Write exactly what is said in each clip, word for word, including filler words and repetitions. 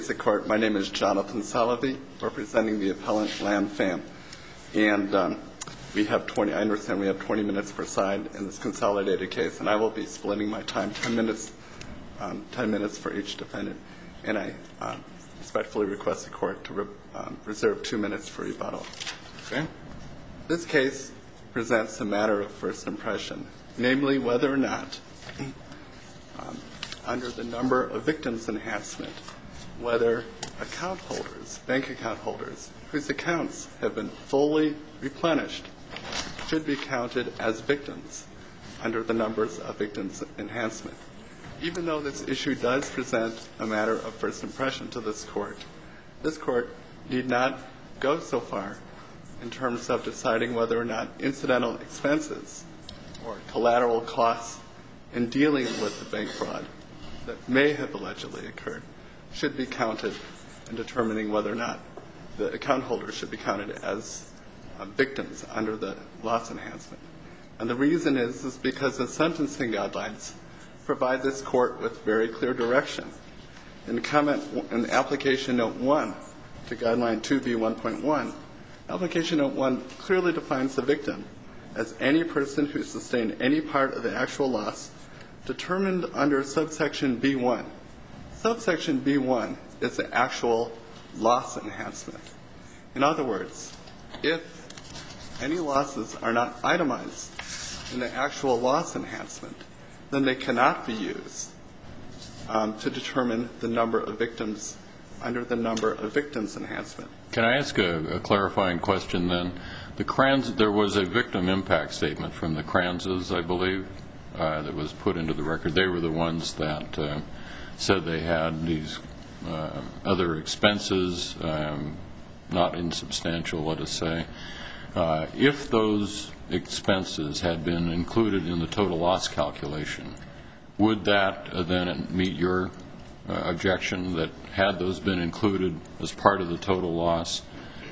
The court. My name is Jonathan Salovey, representing the appellant Lam Pham, and um, we have twenty. I understand we have twenty minutes per side in this consolidated case, and I will be splitting my time ten minutes, um, ten minutes for each defendant, and I um, respectfully request the court to re- um, reserve two minutes for rebuttal. Okay. This case presents a matter of first impression, namely whether or not, um, under the number of victims enhancement, whether account holders, bank account holders, whose accounts have been fully replenished should be counted as victims under the numbers of victims enhancement. Even though this issue does present a matter of first impression to this court, this court need not go so far in terms of deciding whether or not incidental expenses or collateral costs in dealing with the bank fraud that may have allegedly occurred should be counted in determining whether or not the account holders should be counted as uh, victims under the loss enhancement. And the reason is, is because the sentencing guidelines provide this court with very clear direction. In comment in application note one to guideline two B one point one, application note one clearly defines the victim as any person who sustained any part of the actual loss determined under subsection B one. Subsection B one is the actual loss enhancement. In other words, if any losses are not itemized in the actual loss enhancement, then they cannot be used um, to determine the number of victims under the number of victims enhancement. Can I ask a, a clarifying question then? The Crans, there was a victim impact statement from the Kranzes, I believe, uh, that was put into the record. They were the ones that uh, said they had these uh, other expenses, um, not insubstantial, let us say. Uh, if those expenses had been included in the total loss calculation, would that uh, then meet your uh, objection that had those been included as part of the total loss,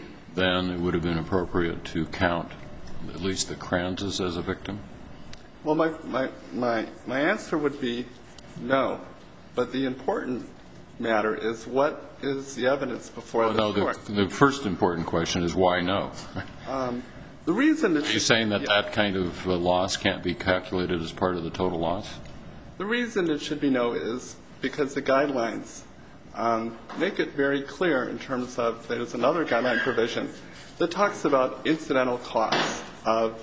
then it would have been appropriate to count at least the Kranzes as a victim? Well, my, my, my, my answer would be no. But the important matter is, what is the evidence before well, the no, court? The, the first important question is why no? Um, the reason that Are you saying that yeah. that kind of uh, loss can't be calculated as part of the total loss? The reason it should be no is because the guidelines um, make it very clear in terms of there's another guideline provision that talks about incidental costs of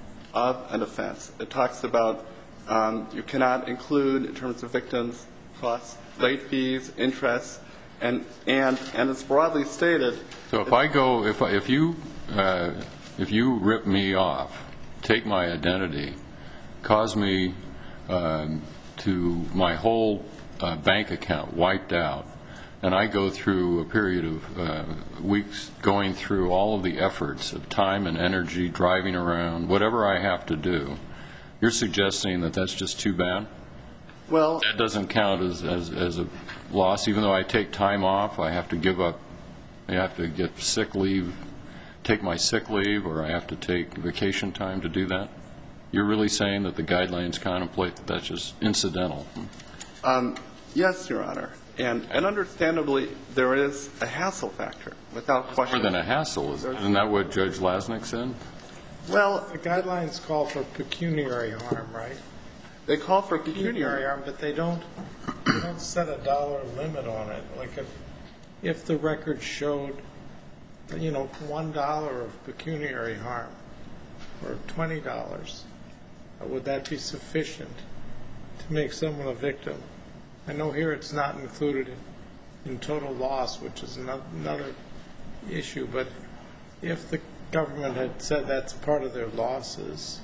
of an offense. It talks about um, you cannot include in terms of victims costs, late fees, interest, and and and it's broadly stated. So if I go, if I, if you uh, if you rip me off, take my identity, cause me um, to my whole uh, bank account wiped out, and I go through a period of uh, weeks going through all of the efforts of time and energy, driving around, whatever I have to do, you're suggesting that that's just too bad? Well, that doesn't count as, as, as a loss, even though I take time off, I have to give up, I have to get sick leave, take my sick leave, or I have to take vacation time to do that? You're really saying that the guidelines contemplate that that's just incidental? Um, yes, Your Honor. And, and understandably, there is a hassle factor, without question. More than a hassle. Isn't that what Judge Lasnik said? Well, the guidelines call for pecuniary harm, right? They call for pecuniary, pecuniary harm, but they don't, they don't set a dollar limit on it. Like if, if the record showed, you know, one dollar of pecuniary harm or twenty dollars, would that be sufficient to make someone a victim? I know here it's not included in, in total loss, which is another issue, but if the government had said that's part of their losses,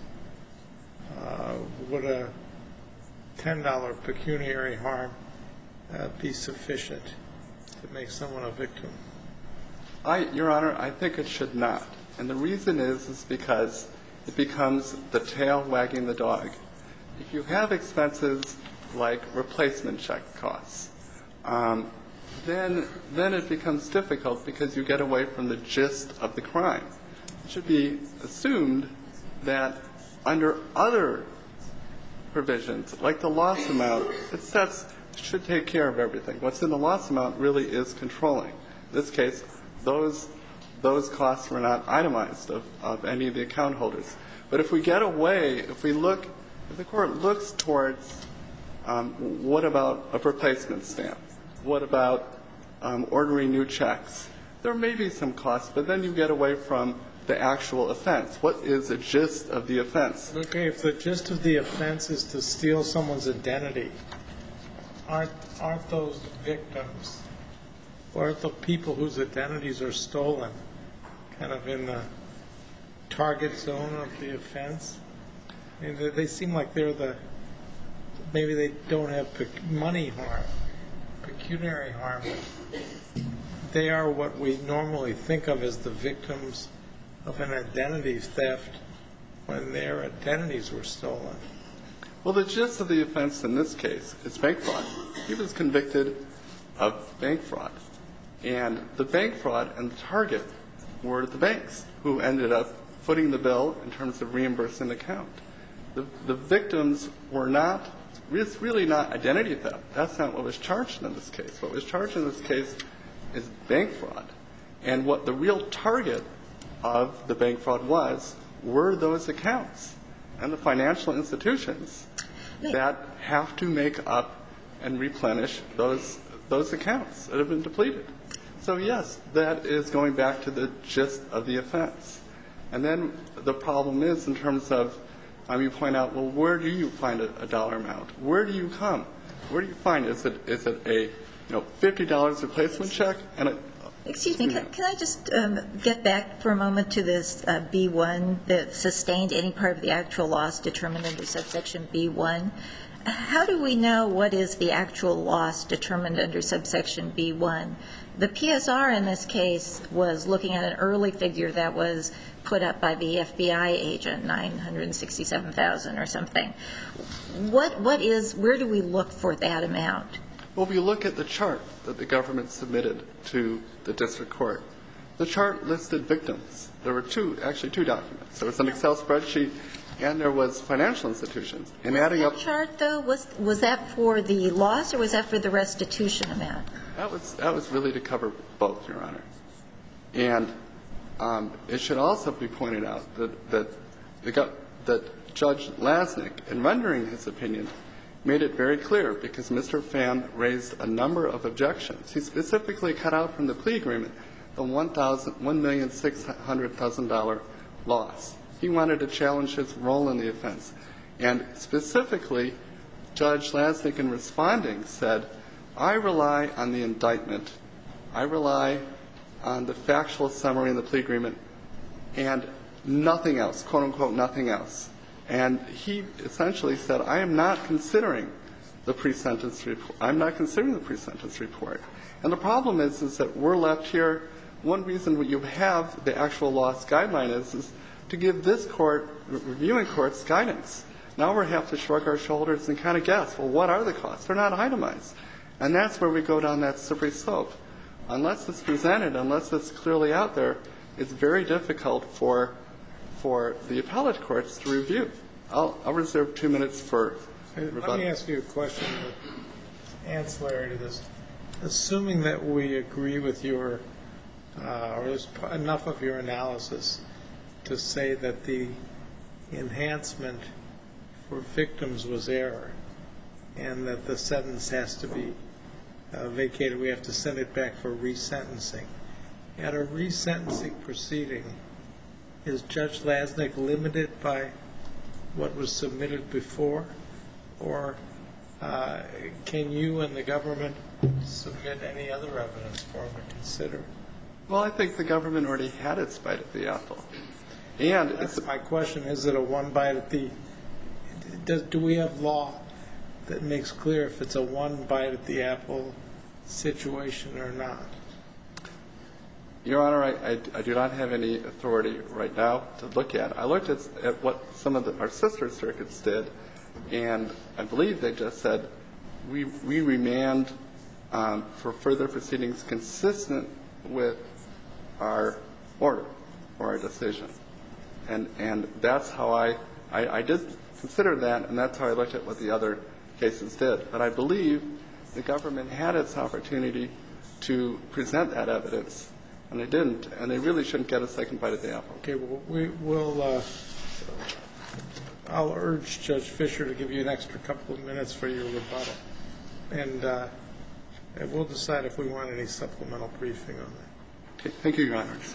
uh, would a ten dollar pecuniary harm uh, be sufficient to make someone a victim? I, Your Honor, I think it should not. And the reason is, is because it becomes the tail wagging the dog. If you have expenses like replacement check costs, um, then then it becomes difficult because you get away from the gist of the crime. It should be assumed that under other provisions, like the loss amount, it sets should take care of everything. What's in the loss amount really is controlling. In this case, those those costs were not itemized of, of any of the account holders. But if we get away, if we look, if the court looks towards um, what about a replacement stamp? What about um, ordering new checks? There may be some costs, but then you get away from the actual offense. What is the gist of the offense? Okay, if the gist of the offense is to steal someone's identity, aren't aren't those victims, or aren't the people whose identities are stolen kind of in the target zone of the offense? I mean, they, they seem like they're the, maybe they don't have pec- money harm, pecuniary harm. They are what we normally think of as the victims of an identity theft when their identities were stolen. Well, the gist of the offense in this case is bank fraud. He was convicted of bank fraud. And the bank fraud and the target were the banks who ended up footing the bill in terms of reimbursing the account. The, the victims were not, it's really not identity theft. That's not what was charged in this case. What was charged in this case is bank fraud. And what the real target of the bank fraud was were those accounts and the financial institutions that have to make up and replenish those those accounts that have been depleted. So yes, that is going back to the gist of the offense. And then the problem is in terms of, um, you point out, well, where do you find a, a dollar amount? Where do you come? Where do you find it? Is it is it a you know fifty dollars replacement check and a Excuse me, can, can I just um, get back for a moment to this uh, B one, that sustained any part of the actual loss determined under subsection B one? How do we know what is the actual loss determined under subsection B one? The P S R in this case was looking at an early figure that was put up by the F B I agent, nine hundred sixty-seven thousand or something. What, what is, where do we look for that amount? Well, if you look at the chart that the government submitted to the district court, the chart listed victims. There were two, actually two documents. There was an Excel spreadsheet and there was financial institutions. And was adding that up chart, though, was, was that for the loss or was that for the restitution amount? That was, that was really to cover both, Your Honor. And um, it should also be pointed out that, that, the, that Judge Lasnik, in rendering his opinion, made it very clear, because Mister Fan raised a number of objections. He specifically cut out from the plea agreement the one million six hundred thousand dollars loss. He wanted to challenge his role in the offense. And specifically, Judge Lasnik, in responding, said, I rely on the indictment, I rely on the factual summary in the plea agreement, and nothing else, quote, unquote, nothing else. And he essentially said, I am not considering the pre-sentence report. I'm not considering the pre-sentence report. And the problem is, is that we're left here. One reason you have the actual loss guideline is, is to give this court, reviewing courts, guidance. Now we have to shrug our shoulders and kind of guess, well, what are the costs? They're not itemized. And that's where we go down that slippery slope. Unless it's presented, unless it's clearly out there, it's very difficult for for the appellate courts to review. I'll, I'll reserve two minutes for rebuttal. Let me ask you a question ancillary to this. Assuming that we agree with your, uh, or there's enough of your analysis to say that the enhancement for victims was error and that the sentence has to be uh, vacated, we have to send it back for resentencing. At a resentencing proceeding, is Judge Lasnik limited by what was submitted before, or uh, can you and the government submit any other evidence for him to consider? Well, I think the government already had its bite at the apple. And That's it's, my question. Is it a one bite at the – does, do we have law that makes clear if it's a one bite at the apple situation or not? Your Honor, I, I, I do not have any authority right now to look at. I looked at, at what some of the, our sister circuits did, and I believe they just said we, we remand um, for further proceedings consistent with our order or our decision. And, and that's how I, I, I did consider that, and that's how I looked at what the other cases did. But I believe the government had its opportunity to present that evidence, and they didn't, and they really shouldn't get a second bite of the apple. Okay, well, we will, uh, I'll urge Judge Fisher to give you an extra couple of minutes for your rebuttal. And, uh, and we'll decide if we want any supplemental briefing on that. Okay, thank you, Your Honors.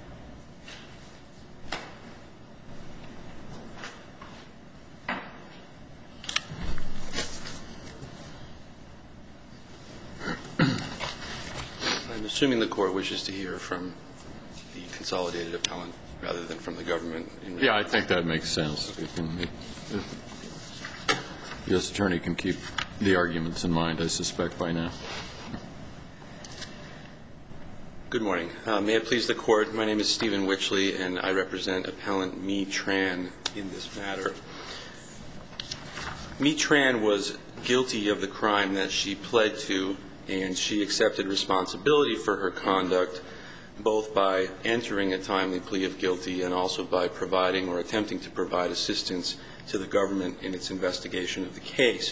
I'm assuming the Court wishes to hear from the consolidated appellant rather than from the government. In yeah, I think that makes sense. If, if the U S Attorney can keep the arguments in mind, I suspect, by now. Good morning. Uh, may it please the Court, my name is Stephen Witchley, and I represent Appellant Mi Tran in this matter. Mi Tran was guilty of the crime that she pled to, and she accepted responsibility for her conduct both by entering a timely plea of guilty and also by providing or attempting to provide assistance to the government in its investigation of the case.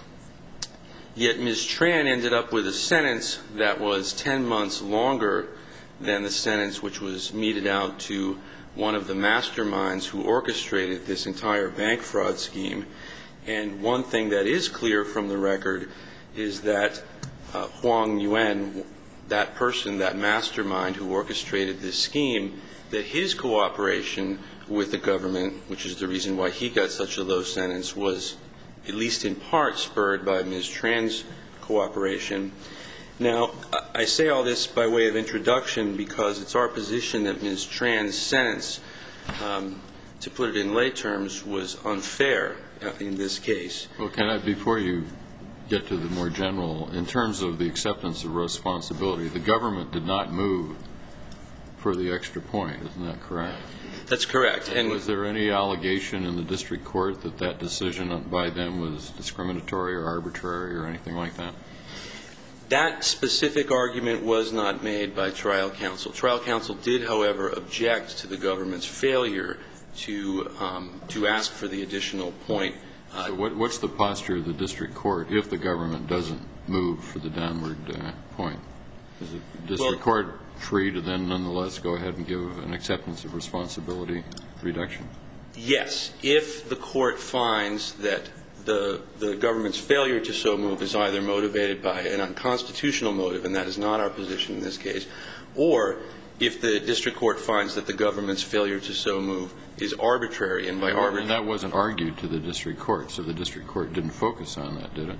Yet Miz Tran ended up with a sentence that was ten months longer than the sentence which was meted out to one of the masterminds who orchestrated this entire bank fraud scheme. And one thing that is clear from the record is that uh, Huang Yuan, that person, that mastermind who orchestrated this scheme, that his cooperation with the government, which is the reason why he got such a low sentence, was at least in part spurred by Miz Tran's cooperation. Now, I say all this by way of introduction because it's our position that Miz Tran's sentence, um, to put it in lay terms, was unfair in this case. Well, can I, before you get to the more general, in terms of the acceptance of responsibility, the government did not move for the extra point, isn't that correct? That's correct. And was there any allegation in the district court that that decision by them was discriminatory or arbitrary or anything like that? That specific argument was not made by trial counsel. Trial counsel did, however, object to the government's failure to um, to ask for the additional point. Uh, so what, what's the posture of the district court if the government doesn't move for the downward uh, point? Is the district well, court free to then nonetheless go ahead and give an acceptance of responsibility reduction? Yes, if the court finds that the the government's failure to so move is either motivated by an unconstitutional motive, and that is not our position in this case, or if the district court finds that the government's failure to so move is arbitrary, and by arbitrary... And that wasn't argued to the district court, so the district court didn't focus on that, did it?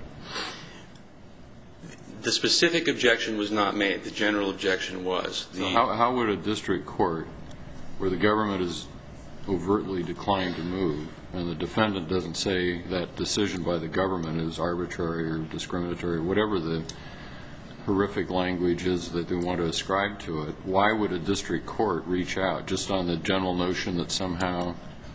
The specific objection was not made. The general objection was. The so how, how would a district court, where the government is overtly declined to move, and the defendant doesn't say that decision by the government is arbitrary or discriminatory, whatever the horrific language is that they want to ascribe to it, why would a district court reach out just on the general notion that somehow,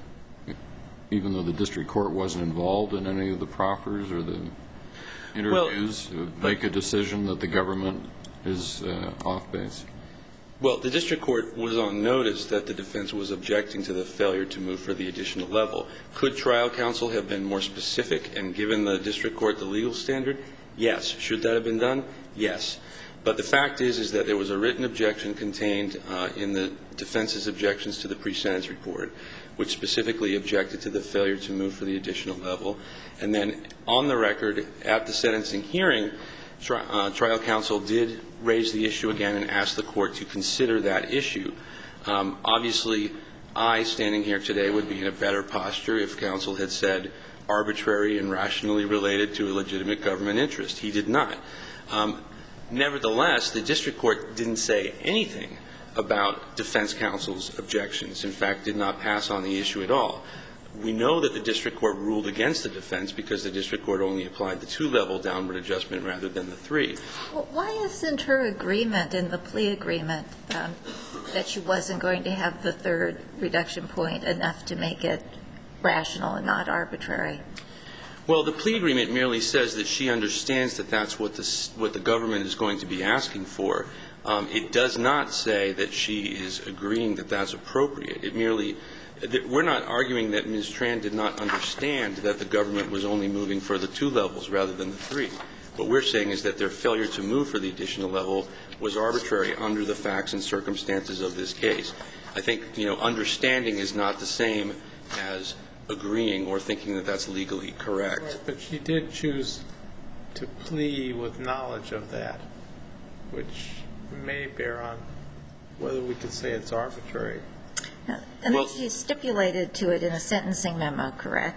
even though the district court wasn't involved in any of the proffers or the interviews, well, make a decision that the government is uh, off base? Well, the district court was on notice that the defense was objecting to the failure to move for the additional level. Could trial counsel have been more specific and given the district court the legal standard? Yes. Should that have been done? Yes. But the fact is, is that there was a written objection contained uh, in the defense's objections to the pre-sentence report, which specifically objected to the failure to move for the additional level. And then on the record, at the sentencing hearing, tri- uh, trial counsel did raise the issue again and ask the court to consider that issue. Um, obviously, I, standing here today, would be in a better posture if counsel had said arbitrary and rationally related to a legitimate government interest. He did not. Um, nevertheless, the district court didn't say anything about defense counsel's objections. In fact, did not pass on the issue at all. We know that the district court ruled against the defense because the district court only applied the two-level downward adjustment rather than the three. Well, why isn't her agreement in the plea agreement um, that she wasn't going to have the third reduction point enough to make it rational and not arbitrary? Well, the plea agreement merely says that she understands that that's what the, what the government is going to be asking for. Um, it does not say that she is agreeing that that's appropriate. It merely – we're not arguing that Miz Tran did not understand that the government was only moving for the two levels rather than the three. What we're saying is that their failure to move for the additional level was arbitrary under the facts and circumstances of this case. I think, you know, understanding is not the same as agreeing or thinking that that's legally correct. Right, but she did choose to plea with knowledge of that, which may bear on whether we could say it's arbitrary. Now, and Well- then she stipulated to it in a sentencing memo, correct?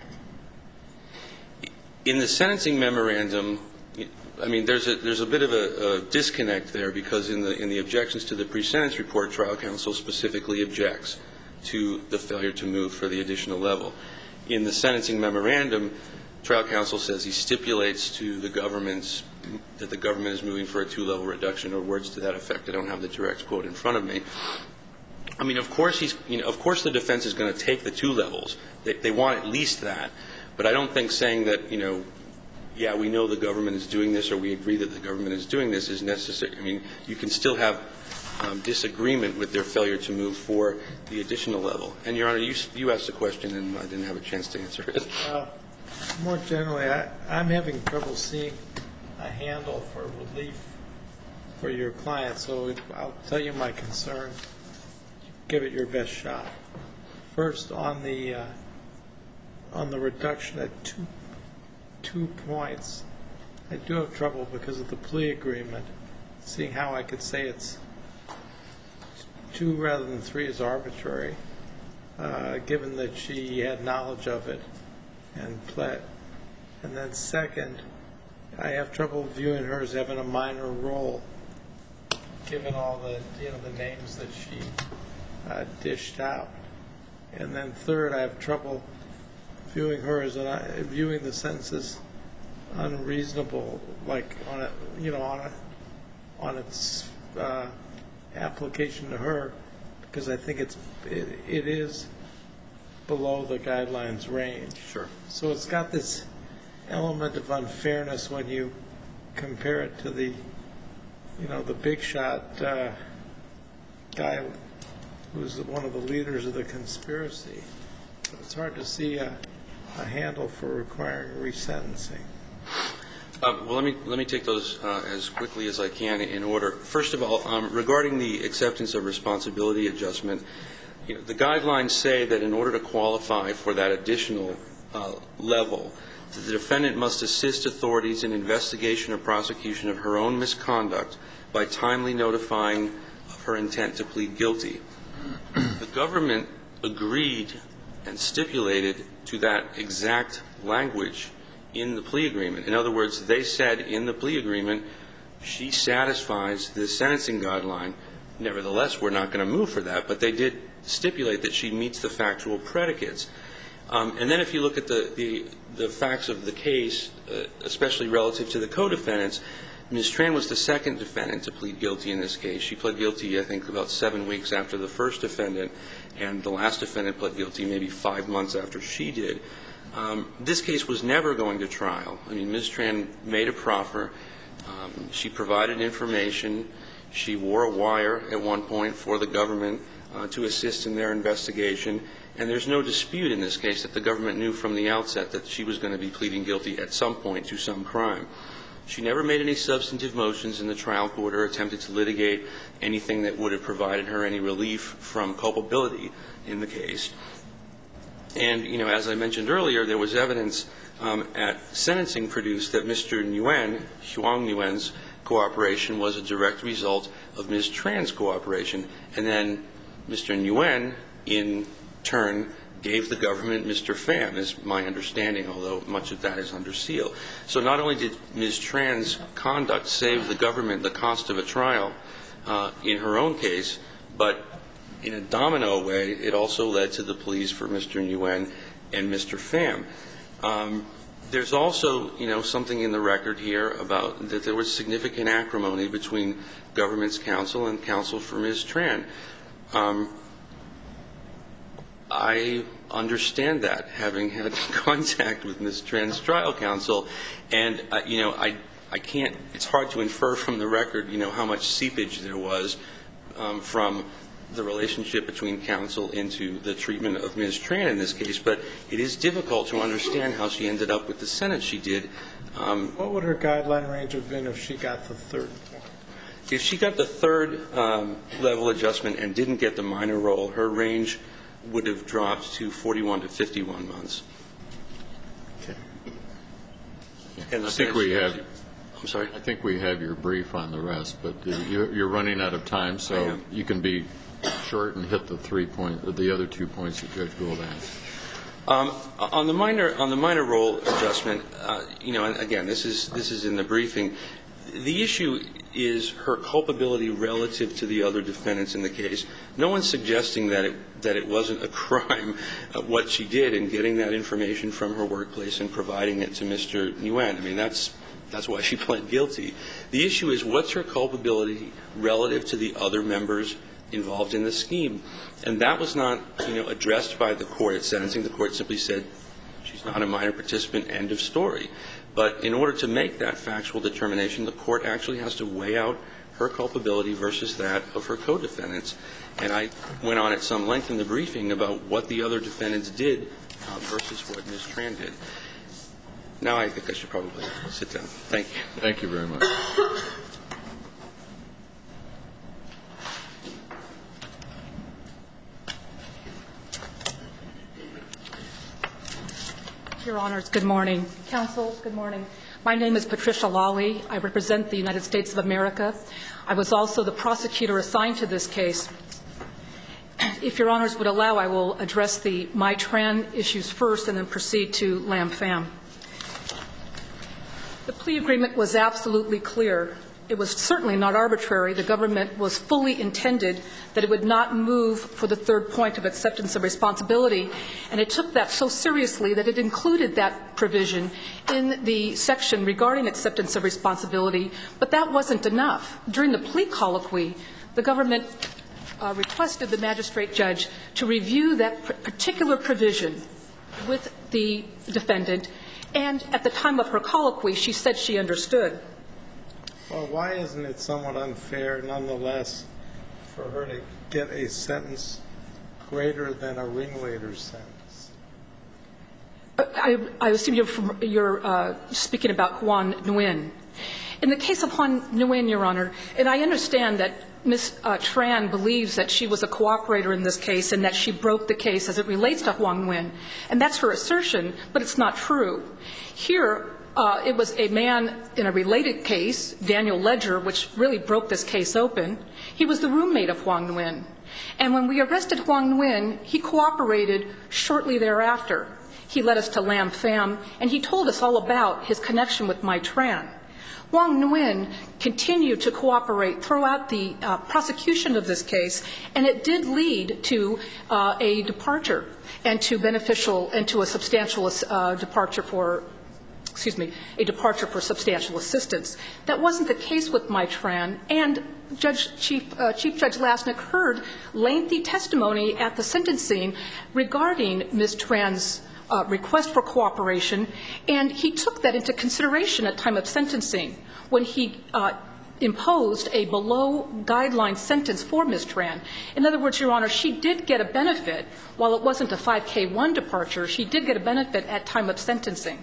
In the sentencing memorandum, I mean, there's a there's a bit of a, a disconnect there, because in the in the objections to the pre-sentence report, trial counsel specifically objects to the failure to move for the additional level. In the sentencing memorandum, trial counsel says he stipulates to the government's that the government is moving for a two-level reduction, or words to that effect. I don't have the direct quote in front of me. I mean, of course he's you know of course the defense is going to take the two levels. They, they want at least that. But I don't think saying that, you know, yeah, we know the government is doing this, or we agree that the government is doing this, is necessary. I mean, you can still have um, disagreement with their failure to move for the additional level. And, Your Honor, you, you asked a question, and I didn't have a chance to answer it. Uh, more generally, I, I'm having trouble seeing a handle for relief for your client, so if, I'll tell you my concern. Give it your best shot. First, on the uh, on the reduction at two two points, I do have trouble because of the plea agreement, seeing how I could say it's two rather than three is arbitrary, uh, given that she had knowledge of it and pled. And then second, I have trouble viewing her as having a minor role, given all the you know the names that she uh, dished out. And then third, I have trouble viewing her as an, uh, viewing the sentences unreasonable, like on a you know on a on its uh, application to her, because I think it's it, it is below the guidelines range. Sure. So it's got this element of unfairness when you compare it to the you know the big shot uh, guy who's one of the leaders of the conspiracy. But it's hard to see a, a handle for requiring resentencing. Uh, well, let me let me take those uh, as quickly as I can in order. First of all, um, regarding the acceptance of responsibility adjustment, you know, the guidelines say that in order to qualify for that additional uh, level, the defendant must assist authorities in investigation or prosecution of her own misconduct by timely notifying of her intent to plead guilty. The government agreed and stipulated to that exact language in the plea agreement. In other words, they said in the plea agreement, she satisfies the sentencing guideline. Nevertheless, we're not going to move for that, but they did stipulate that she meets the factual predicates. Um, and then if you look at the, the, the facts of the case, uh, especially relative to the co-defendants, Miz Tran was the second defendant to plead guilty in this case. She pled guilty, I think, about seven weeks after the first defendant, and the last defendant pled guilty maybe five months after she did. Um, this case was never going to trial. I mean, Miz Tran made a proffer. Um, she provided information. She wore a wire at one point for the government uh, to assist in their investigation. And there's no dispute in this case that the government knew from the outset that she was going to be pleading guilty at some point to some crime. She never made any substantive motions in the trial court or attempted to litigate anything that would have provided her any relief from culpability in the case. And, you know, as I mentioned earlier, there was evidence um, at sentencing produced that Mister Nguyen, Huang Nguyen's cooperation was a direct result of Miz Tran's cooperation. And then Mister Nguyen, in turn, gave the government Mister Pham, is my understanding, although much of that is under seal. So not only did Miz Tran's conduct save the government the cost of a trial uh, in her own case, but in a domino way, it also led to the pleas for Mister Nguyen and Mister Pham. Um, there's also, you know, something in the record here about that there was significant acrimony between government's counsel and counsel for Miz Tran. Um, I understand that, having had contact with Miz Tran's trial counsel, and uh, you know, I I can't. It's hard to infer from the record, you know, how much seepage there was um, from the relationship between counsel into the treatment of Miz Tran in this case, but it is difficult to understand how she ended up with the sentence she did. Um, what would her guideline range have been if she got the third point? If she got the third um, level adjustment and didn't get the minor role, her range would have dropped to forty-one to fifty-one months. Okay. And I think we have. I'm sorry? I think we have your brief on the rest, but you're running out of time, so you can be short and hit the three point, the other two points that Judge Gould asked. Um, on the minor on the minor role adjustment, uh, you know, and again, this is this is in the briefing. The issue is her culpability relative to the other defendants in the case. No one's suggesting that it that it wasn't a crime uh, what she did in getting that information from her workplace and providing it to Mister Nguyen. I mean, that's that's why she pled guilty. The issue is what's her culpability relative to the other members involved in the scheme, and that was not, you know, addressed by the court at sentencing. The court simply said she's not a minor participant. End of story. But in order to make that factual determination, the court actually has to weigh out her culpability versus that of her co-defendants. And I went on at some length in the briefing about what the other defendants did uh, versus what Miz Tran did. Now I think I should probably sit down. Thank you. Thank you very much. Your Honors, good morning. Counsel, good morning. My name is Patricia Lawley. I represent the United States of America. I was also the prosecutor assigned to this case. If Your Honors would allow, I will address the My Tran issues first and then proceed to Lam Pham. The plea agreement was absolutely clear. It was certainly not arbitrary. The government was fully intended that it would not move for the third point of acceptance of responsibility, and it took that so seriously that it included that provision in the section regarding acceptance of responsibility, but that wasn't enough. During the plea colloquy, the government uh, requested the magistrate judge to review that pr- particular provision with the defendant, and at the time of her colloquy, she said she understood. Well, why isn't it somewhat unfair, nonetheless, for her to get a sentence greater than a ringleader's sentence? I, I assume you're, from, you're uh, speaking about Huan Nguyen. In the case of Huan Nguyen, Your Honor, and I understand that Miz Uh, Tran believes that she was a cooperator in this case and that she broke the case as it relates to Huan Nguyen, and that's her assertion, but it's not true. Here, Uh, it was a man in a related case, Daniel Ledger, which really broke this case open. He was the roommate of Huan Nguyen. And when we arrested Huan Nguyen, he cooperated shortly thereafter. He led us to Lam Pham, and he told us all about his connection with My Tran. Huan Nguyen continued to cooperate throughout the uh, prosecution of this case, and it did lead to uh, a departure and to beneficial and to a substantial uh, departure for excuse me, a departure for substantial assistance. That wasn't the case with My Tran, and Judge Chief, uh, Chief Judge Lasnik heard lengthy testimony at the sentencing regarding Miz Tran's uh, request for cooperation, and he took that into consideration at time of sentencing when he uh, imposed a below-guideline sentence for Miz Tran. In other words, Your Honor, she did get a benefit. While it wasn't a five K one departure, she did get a benefit at time of sentencing.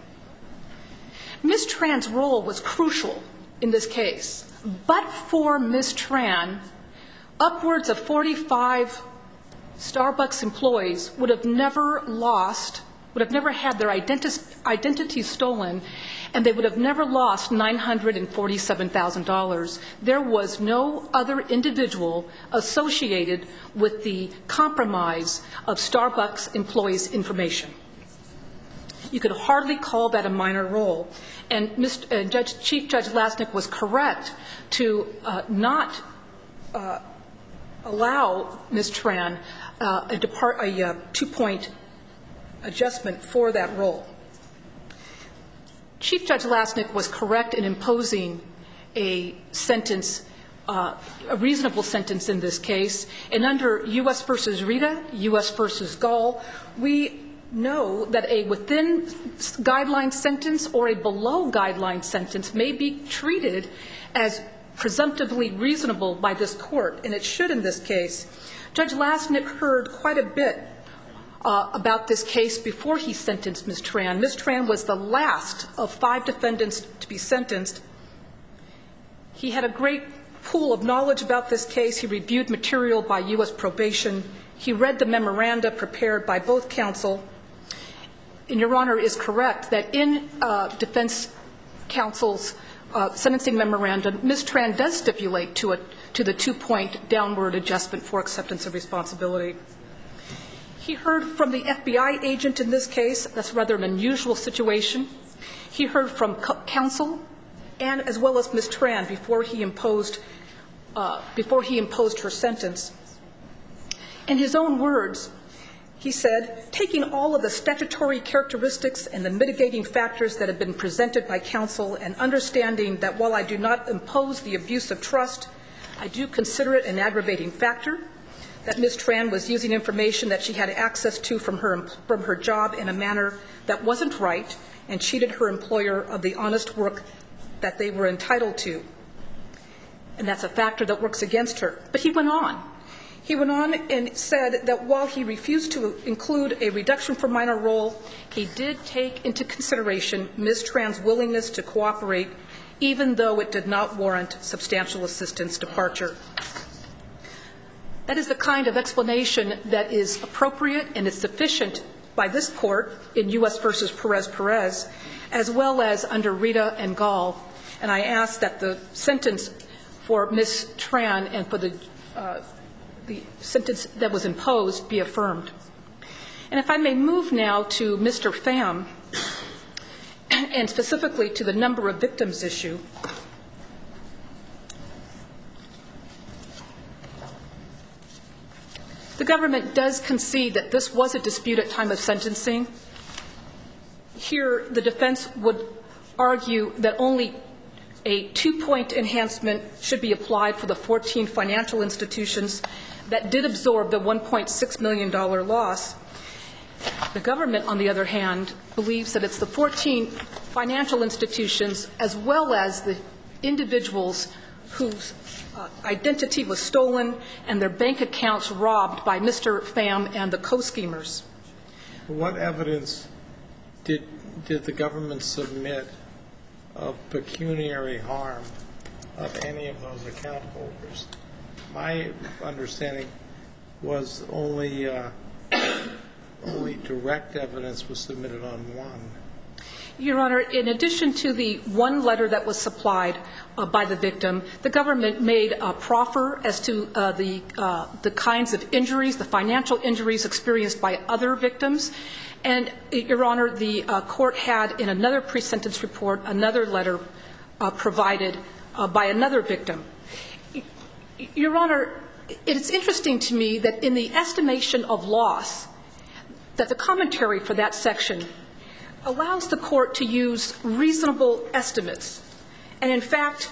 Miz Tran's role was crucial in this case. But for Miz Tran, upwards of forty-five Starbucks employees would have never lost, would have never had their identi- identity stolen, and they would have never lost nine hundred forty-seven thousand dollars. There was no other individual associated with the compromise of Starbucks employees' information. You could hardly call that a minor role. And Mister Uh, Judge, Chief Judge Lasnik was correct to uh, not uh, allow Miz Tran uh, a, depart, a uh, two-point adjustment for that role. Chief Judge Lasnik was correct in imposing a sentence, uh, a reasonable sentence in this case. And under U S versus Rita, U S versus Gall, we know that a within guideline sentence or a below guideline sentence may be treated as presumptively reasonable by this court, and it should in this case. Judge Lasnik heard quite a bit uh, about this case before he sentenced Miz Tran. Miz Tran was the last of five defendants to be sentenced. He had a great pool of knowledge about this case. He reviewed material by U S probation. He read the memoranda prepared by both counsel. And Your Honor is correct that in uh, defense counsel's uh, sentencing memorandum, Miz Tran does stipulate to, a, to the two-point downward adjustment for acceptance of responsibility. He heard from the F B I agent in this case. That's rather an unusual situation. He heard from counsel and as well as Miz Tran before he imposed, uh, before he imposed her sentence. In his own words, he said, taking all of the statutory characteristics and the mitigating factors that have been presented by counsel and understanding that while I do not impose the abuse of trust, I do consider it an aggravating factor, that Miz Tran was using information that she had access to from her, from her job in a manner that wasn't right and cheated her employer of the honest work that they were entitled to. And that's a factor that works against her. But he went on. He went on and said that while he refused to include a reduction for minor role, he did take into consideration Miz Tran's willingness to cooperate, even though it did not warrant substantial assistance departure. That is the kind of explanation that is appropriate and is sufficient by this court in U S versus Perez-Perez, as well as under Rita and Gall. And I ask that the sentence for Miz Tran and for the uh, the sentence that was imposed be affirmed. And if I may move now to Mister Pham, and specifically to the number of victims issue. The government does concede that this was a dispute at time of sentencing. Here, the defense would argue that only a two-point enhancement should be applied for the fourteen financial institutions that did absorb the one point six million dollars loss. The government, on the other hand, believes that it's the fourteen financial institutions as well as the individuals whose uh, identity was stolen and their bank accounts robbed by Mister Pham and the co-schemers. What evidence did, did the government submit of pecuniary harm of any of those account holders? My understanding was only uh, only direct evidence was submitted on one. Your Honor, in addition to the one letter that was supplied uh, by the victim, the government made a proffer as to uh, the uh, the kinds of injuries, the financial injuries experienced by other victims. And, Your Honor, the uh, court had in another pre-sentence report another letter uh, provided uh, by another victim. Your Honor, it's interesting to me that in the estimation of loss, that the commentary for that section allows the court to use reasonable estimates. And in fact,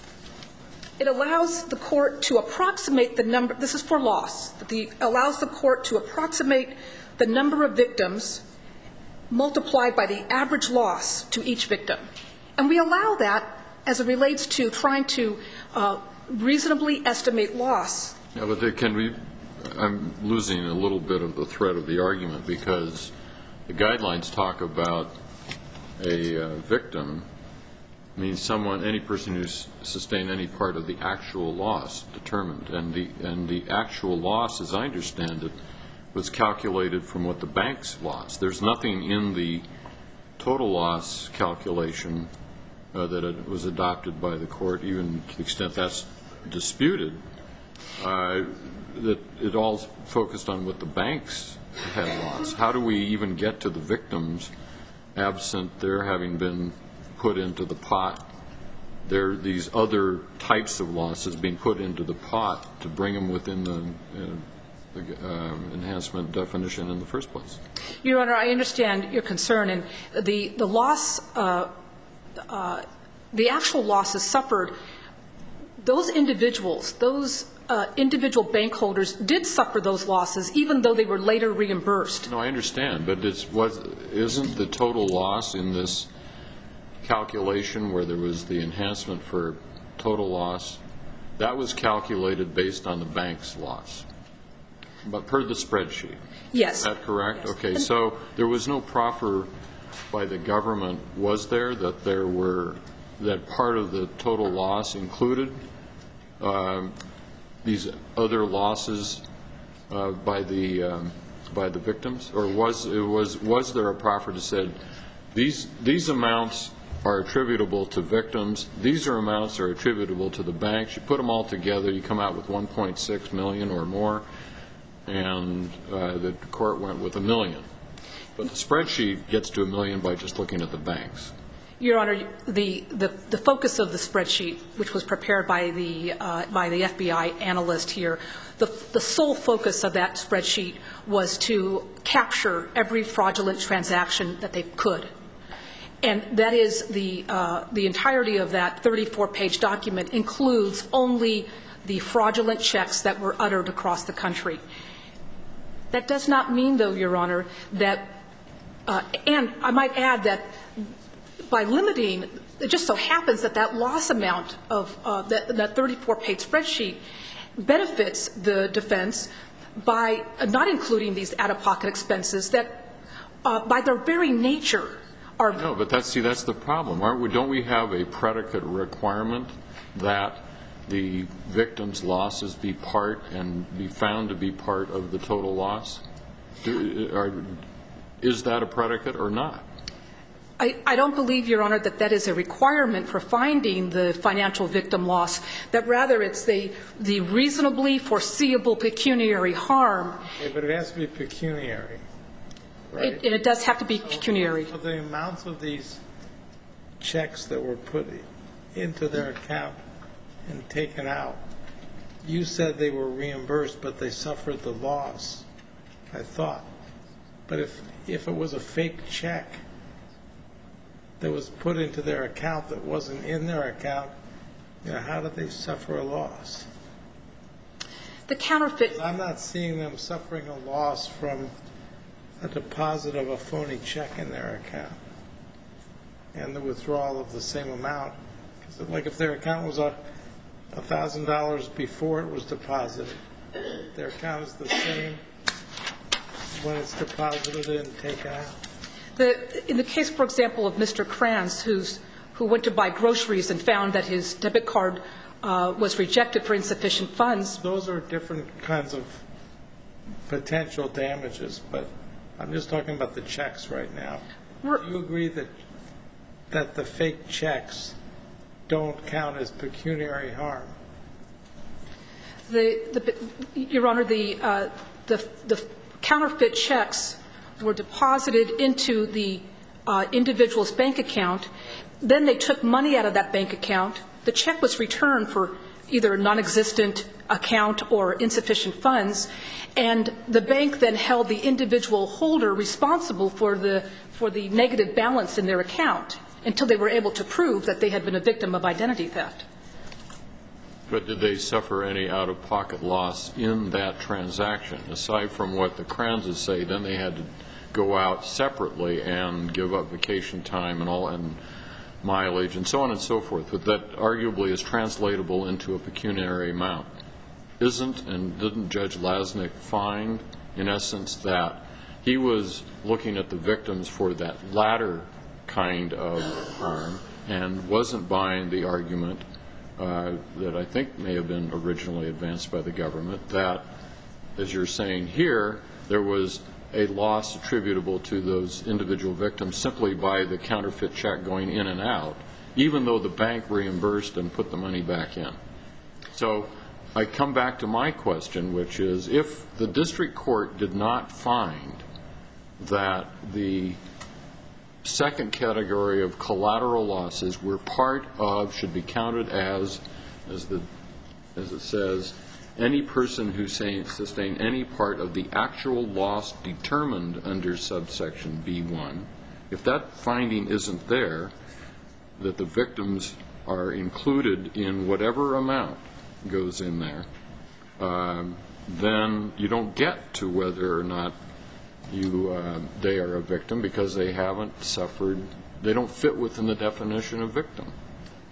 it allows the court to approximate the number, this is for loss, the, allows the court to approximate the number of victims multiplied by the average loss to each victim. And we allow that as it relates to trying to uh, reasonably estimate loss. Yeah, but they, can we, I'm losing a little bit of the thread of the argument because the guidelines talk about a uh, victim means someone, any person who's sustained any part of the actual loss determined. And the, and the actual loss, as I understand it, was calculated from what the banks lost. There's nothing in the total loss calculation uh, that it was adopted by the court, even to the extent that's disputed, uh, that it all focused on what the banks had lost. How do we even get to the victims absent their having been put into the pot? There are these other types of losses being put into the pot to bring them within the uh, the uh, enhancement definition in the first place. Your Honor, I understand your concern, and the the loss, uh, uh, the actual losses suffered. Those individuals, those uh, individual bank holders, did suffer those losses, even though they were later reimbursed. No, I understand, but it's was isn't the total loss in this calculation where there was the enhancement for total loss, that was calculated based on the bank's loss, but per the spreadsheet. Yes. Is that correct? Yes. Okay, so there was no proffer by the government, was there, that there were, that part of the total loss included um, these other losses uh, by the um, by the victims, or was it was was there a proffer that said these these amounts are attributable to victims, these are amounts are attributable to the banks, you put them all together, you come out with one point six million or more, and uh, the court went with a million. But the spreadsheet gets to a million by just looking at the banks. Your Honor, the, the, the focus of the spreadsheet, which was prepared by the, uh, by the F B I analyst here, the, the sole focus of that spreadsheet was to capture every fraudulent transaction that they could. And that is the, uh, the entirety of that thirty-four page document includes only the fraudulent checks that were uttered across the country. That does not mean, though, Your Honor, that, uh, and I might add that by limiting, it just so happens that that loss amount of uh, that, that thirty-four page spreadsheet benefits the defense by not including these out-of-pocket expenses that, uh, by their very nature, are. No, but that's, see, that's the problem. Aren't we, don't we have a predicate requirement that the victim's losses be part and be found to be part of the total loss? Do, are, is that a predicate or not? I, I don't believe, Your Honor, that that is a requirement for finding the financial victim loss, that rather it's the, the reasonably foreseeable pecuniary harm. Okay, but it has to be pecuniary, right? It, and it does have to be pecuniary. So the amounts of these checks that were put into their account and taken out, you said they were reimbursed, but they suffered the loss, I thought. But if, if it was a fake check that was put into their account that wasn't in their account, you know, how did they suffer a loss? The counterfeit. I'm not seeing them suffering a loss from a deposit of a phony check in their account and the withdrawal of the same amount. Because, like, if their account was a one thousand dollars before it was deposited, their account is the same when it's deposited and taken out. The, in the case, for example, of Mister Kranz, who's, who went to buy groceries and found that his debit card uh, was rejected for insufficient funds. Those are different kinds of potential damages, but I'm just talking about the checks right now. We're, Do you agree that that the fake checks don't count as pecuniary harm? The, the, Your Honor, the, uh, the, the counterfeit checks were deposited into the uh, individual's bank account. Then they took money out of that bank account. The check was returned for either a non-existent account or insufficient funds, and the bank then held the individual holder responsible for the, for the negative balance in their account until they were able to prove that they had been a victim of identity theft. But did they suffer any out-of-pocket loss in that transaction? Aside from what the Kranzes say, then they had to go out separately and give up vacation time and all and mileage and so on and so forth. But that arguably is translatable into a pecuniary amount. Isn't, and didn't Judge Lasnik find, in essence, that he was looking at the victims for that latter kind of harm and wasn't buying the argument uh, that I think may have been originally advanced by the government, that, as you're saying here, there was a loss attributable to those individual victims simply by the counterfeit check going in and out, even though the bank reimbursed and put the money back in. So I come back to my question, which is, if the district court did not find that the second category of collateral losses were part of, should be counted as, as the, as it says, any person who sustained any part of the actual loss determined under subsection B one, if that finding isn't there, that the victims are included in whatever amount goes in there, um, then you don't get to whether or not you uh, they are a victim, because they haven't suffered, they don't fit within the definition of victim.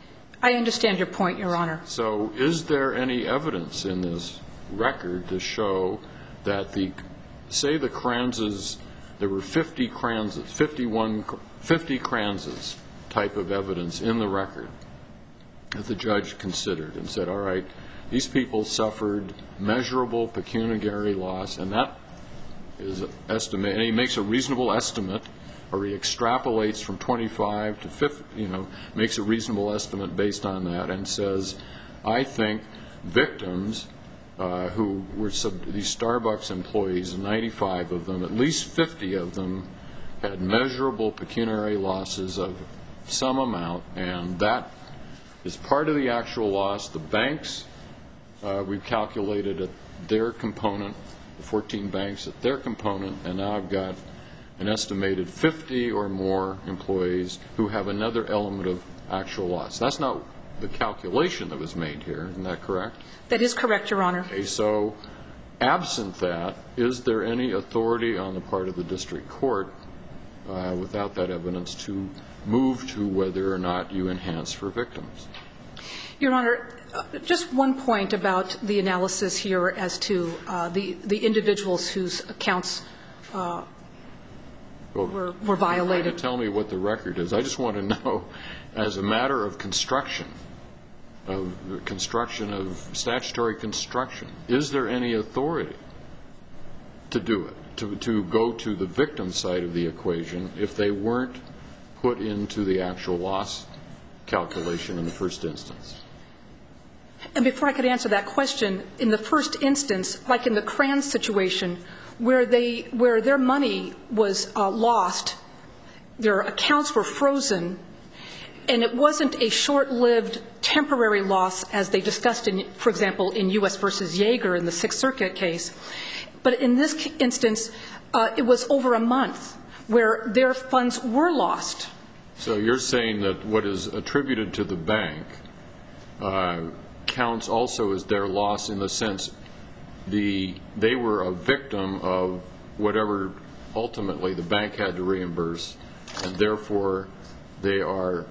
I understand your point, Your Honor. So is there any evidence in this record to show that the, say the Kranzes, there were fifty Kranzes, fifty-one, fifty Kranzes type of evidence in the record that the judge considered and said, all right, these people suffered measurable pecuniary loss, and that is estimate, and he makes a reasonable estimate, or he extrapolates from twenty-five to fifty, you know, makes a reasonable estimate based on that, and says, I think victims uh, who were sub- these Starbucks employees, ninety-five of them, at least fifty of them, had measurable pecuniary losses of some amount, and that is part of the actual loss. The banks, uh, we've calculated at their component, the fourteen banks at their component, and now I've got an estimated fifty or more employees who have another element of actual loss. That's not the calculation that was made here. Isn't that correct? That is correct, Your Honor. Okay, so absent that, is there any authority on the part of the district court uh, without that evidence to move to whether or not you enhance for victims? Your Honor, uh, just one point about the analysis here as to uh, the, the individuals whose accounts uh, Well, were, were violated. Tell me what the record is. I just want to know, as a matter of construction, of construction of statutory construction, is there any authority to do it, to, to go to the victim side of the equation if they weren't put into the actual loss calculation in the first instance? And before I could answer that question, in the first instance, like in the Kranz situation, where they where their money was uh, lost, their accounts were frozen, and it wasn't a short-lived temporary loss as they discussed in, for example, in U S versus Yeager in the Sixth Circuit case. But in this instance, uh, it was over a month where their funds were lost. So you're saying that what is attributed to the bank uh, counts also as their loss in the sense the they were a victim of whatever ultimately the bank had to reimburse, and therefore they are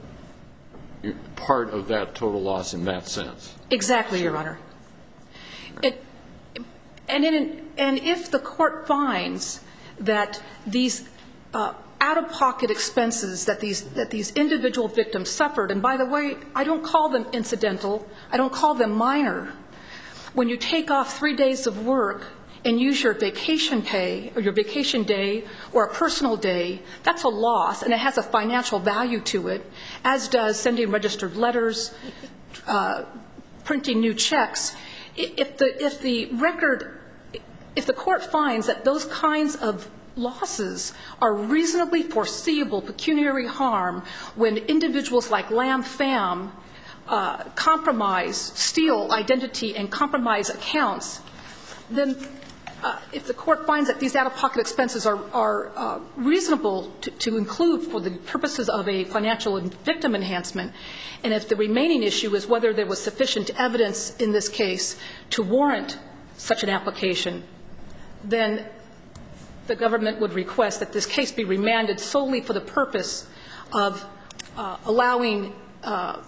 part of that total loss in that sense. Exactly, sure. Your Honor. It, and, in, and if the court finds that these uh, out-of-pocket expenses that these, that these individual victims suffered, and by the way, I don't call them incidental, I don't call them minor. When you take off three days of work and use your vacation pay or your vacation day or a personal day, that's a loss, and it has a financial value to it, as does sending registered letters, uh, printing new checks. If the, if the record, if the court finds that those kinds of losses are reasonably foreseeable pecuniary harm when individuals like Lam Pham uh, compromise, steal identity and compromise accounts, then uh, if the court finds that these out-of-pocket expenses are, are uh, reasonable to, to include for the purposes of a financial victim enhancement, and if the remaining issue is whether there was sufficient evidence in this case to warrant such an application, then the government would request that this case be remanded solely for the purpose of uh, allowing uh,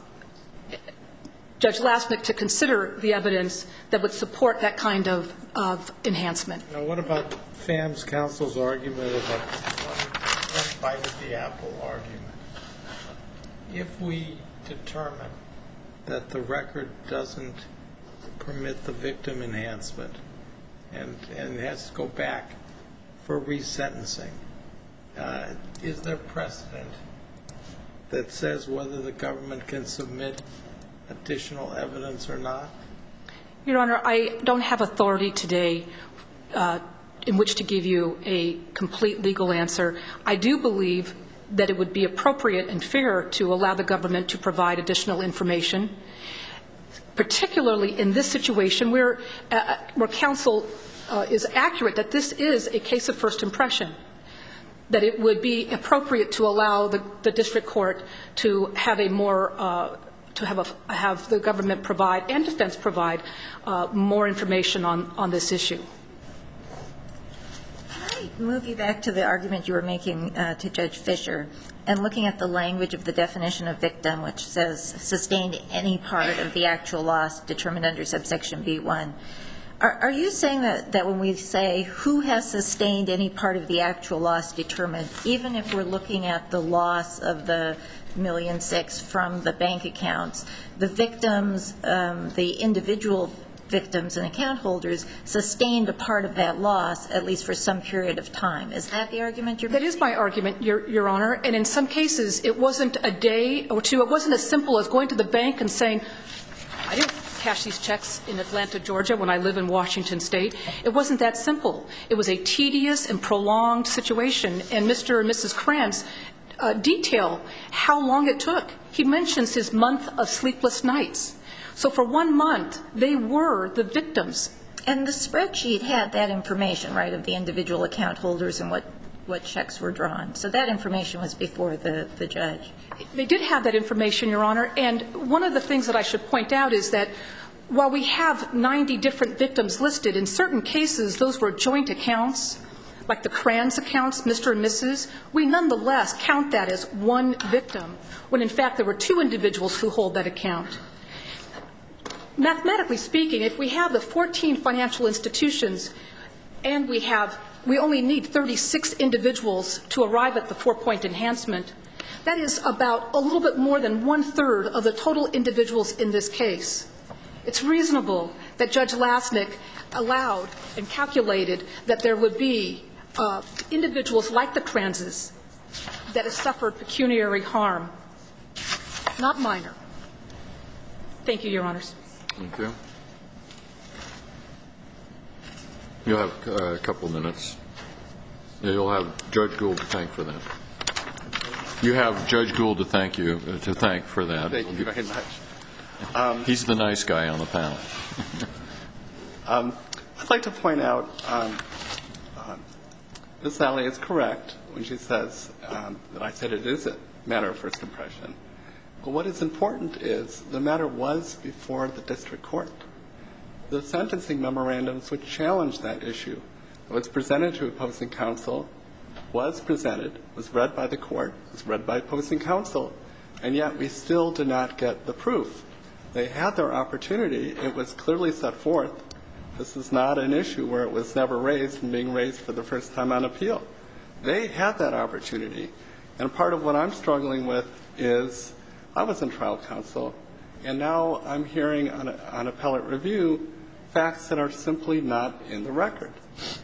Judge Lasnik to consider the evidence that would support that kind of, of enhancement. Now, what about Pham's counsel's argument about one, one bite of the apple argument? If we determine that the record doesn't permit the victim enhancement and, and has to go back for resentencing, uh, is there precedent that says whether the government can submit additional evidence or not? Your Honor, I don't have authority today uh, in which to give you a complete legal answer. I do believe that it would be appropriate and fair to allow the government to provide additional information, particularly in this situation where, uh, where counsel uh, is accurate that this is a case of first impression, that it would be appropriate to allow the, the district court to have a more uh, to have, a, have the government provide and defense provide uh, more information on, on this issue. Can I move you back to the argument you were making uh, to Judge Fisher? and looking at the language of the definition of victim, which says sustained any part of the actual loss determined under subsection B one, are, are you saying that, that when we say who has sustained any part of the actual loss determined, even if we're looking at the loss of the million six from the bank accounts, the victims, um, the individual victims and account holders sustained a part of that loss, at least for some period of time? Is that the argument you're making? That is my argument, Your, Your Honor. And in some cases, it wasn't a day or two. It wasn't as simple as going to the bank and saying, I didn't cash these checks in Atlanta, Georgia, when I live in Washington State. It wasn't that simple. It was a tedious and prolonged situation. And Mister and Missus Krantz uh, detail how long it took. He mentions his month of sleepless nights. So for one month, they were the victims. And the spreadsheet had that information, right, of the individual account holders and what, what checks were drawn. So that information was before the, the judge. They did have that information, Your Honor. And one of the things that I should point out is that while we have ninety different victims listed, in certain cases, those were joint accounts, like the Krantz accounts, Mister and Missus We nonetheless count that as one victim, when in fact there were two individuals who hold that account. Mathematically speaking, if we have the fourteen financial institutions and we have, we only need thirty-six individuals to arrive at the four-point enhancement, that is about a little bit more than one-third of the total individuals in this case. It's reasonable that Judge Lasnik allowed and calculated that there would be uh, individuals like the Krantzes that have suffered pecuniary harm, not minor. Thank you, Your Honors. Thank you. You'll have uh, a couple minutes. You'll have Judge Gould to thank for that. You have Judge Gould to thank you uh, to thank for that. Thank you very much. Um, He's the nice guy on the panel. um, I'd like to point out um, uh, Miz Sally is correct when she says um, that I said it is a matter of first impression. But what is important is the matter was before the district court. The sentencing memorandums which challenged that issue was presented to opposing counsel, was presented, was read by the court, was read by opposing counsel, and yet we still did not get the proof. They had their opportunity. It was clearly set forth. This is not an issue where it was never raised and being raised for the first time on appeal. They had that opportunity. And part of what I'm struggling with is I was in trial counsel, and now I'm hearing on, a, on appellate review facts that are simply not in the record.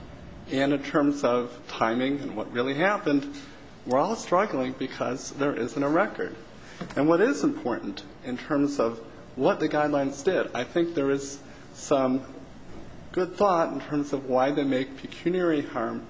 And in terms of timing and what really happened, we're all struggling because there isn't a record. And what is important in terms of what the guidelines did, I think there is some good thought in terms of why they make pecuniary harm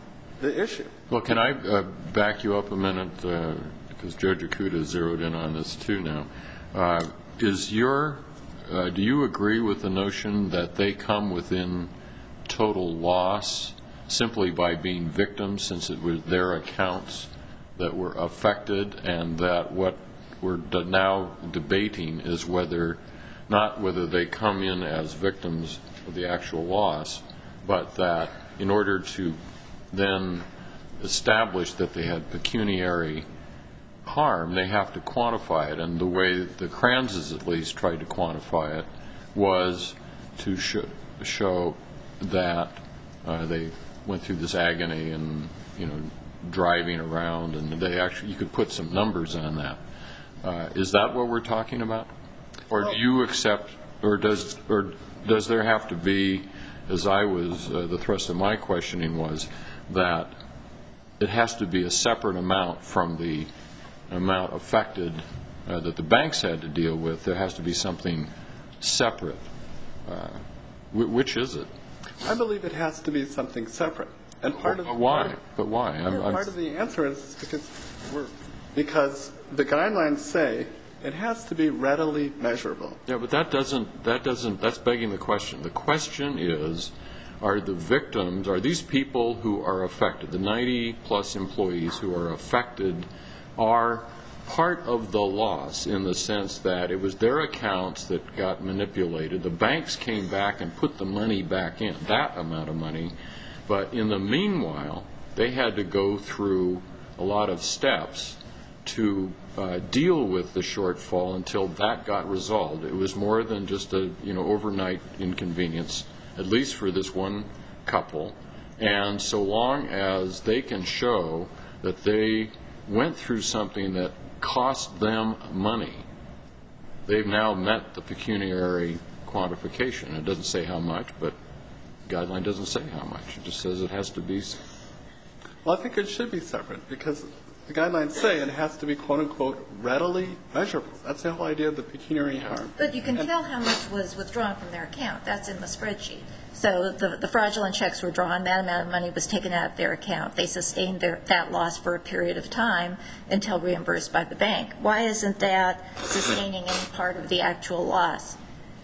the issue. Well, can I uh, back you up a minute? Uh, because Judge Okuda zeroed in on this too now. Uh, is your, uh, do you agree with the notion that they come within total loss simply by being victims, since it was their accounts that were affected, and that what we're now debating is whether, not whether they come in as victims of the actual loss, but that in order to then establish that they had pecuniary harm, they have to quantify it, and the way the Krantzes at least tried to quantify it was to sh show that uh, they went through this agony and, you know, driving around, and they actually, you could put some numbers on that. Uh, is that what we're talking about? Or do you accept, or does, or does there have to be, as I was, uh, the thrust of my questioning was that it has to be a separate amount from the amount affected uh, that the banks had to deal with? There has to be something separate. Uh, which is it? I believe it has to be something separate. And part of but why? Part of, but why? I'm, part I'm, of the answer is because we're because the guidelines say it has to be readily measurable. Yeah, but that doesn't that doesn't that's begging the question. The question is, are the victims, are these people who are affected, the ninety plus employees who are affected, are part of the loss in the sense that it was their accounts that got manipulated. The banks came back and put the money back in, that amount of money. But in the meanwhile, they had to go through a lot of steps to uh, deal with the shortfall until that got resolved. It was more than just a, you know, overnight inconvenience, at least for this one couple. And so long as they can show that they went through something that cost them money, they've now met the pecuniary quantification. It doesn't say how much, but the guideline doesn't say how much. It just says it has to be. Well, I think it should be separate because the guidelines say it has to be, quote, unquote, readily measurable. That's the whole idea of the pecuniary harm. But you can and tell how much was withdrawn from their account. That's in the spreadsheet. So the, the fraudulent checks were drawn. That amount of money was taken out of their account. They sustained their, that loss for a period of time until reimbursed by the bank. Why isn't that sustaining any part of the actual loss?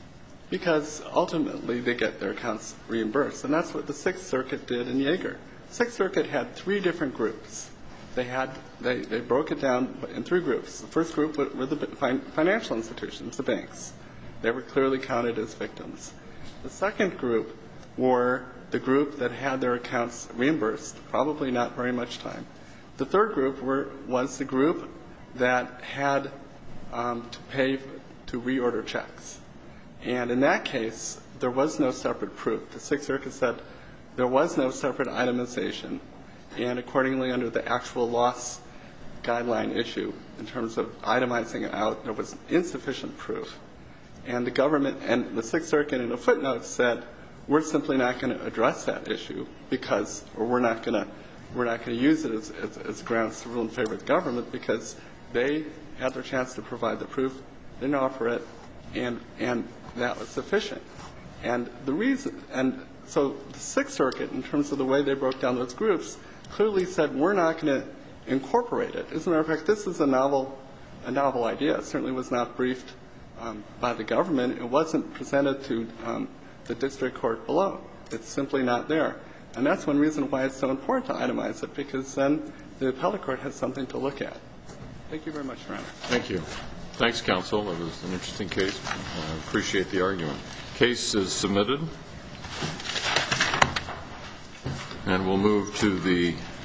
Because ultimately they get their accounts reimbursed. And that's what the Sixth Circuit did in Yeager. Sixth Circuit had three different groups. They had they, they broke it down in three groups. The first group were the financial institutions, the banks. They were clearly counted as victims. The second group were the group that had their accounts reimbursed, probably not very much time. The third group were was the group that had um, to pay to reorder checks. And in that case, there was no separate proof. The Sixth Circuit said there was no separate itemization, and accordingly, under the actual loss guideline issue, in terms of itemizing it out, there was insufficient proof. And the government and the Sixth Circuit in a footnote said, we're simply not going to address that issue because, or we're not going to, we're not going to use it as, as, as grounds to rule in favor of the government because they had their chance to provide the proof, didn't offer it, and and that was sufficient. And the reason, and so the Sixth Circuit, in terms of the way they broke down those groups, clearly said we're not going to incorporate it. As a matter of fact, this is a novel, a novel idea. It certainly was not briefed um, by the government. It wasn't presented to um, the district court below. It's simply not there. And that's one reason why it's so important to itemize it, because then the appellate court has something to look at. Thank you very much, Your Honor. Thank you. Thanks, counsel. That was an interesting case. I appreciate the argument. Case is submitted. And we'll move to the